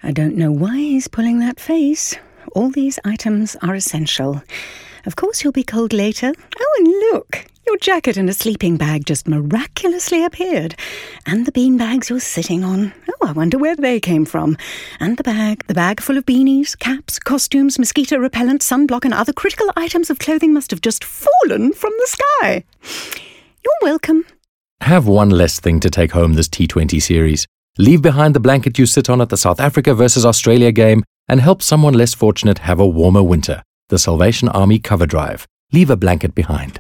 I don't know why he's pulling that face. All these items are essential. Of course you'll be cold later. Oh, and look, your jacket and a sleeping bag just miraculously appeared. And the bean bags you're sitting on. Oh, I wonder where they came from. And the bag full of beanies, caps, costumes, mosquito repellent, sunblock and other critical items of clothing must have just fallen from the sky. You're welcome. Have one less thing to take home this T20 series. Leave behind the blanket you sit on at the South Africa versus Australia game and help someone less fortunate have a warmer winter. The Salvation Army Cover Drive. Leave a blanket behind.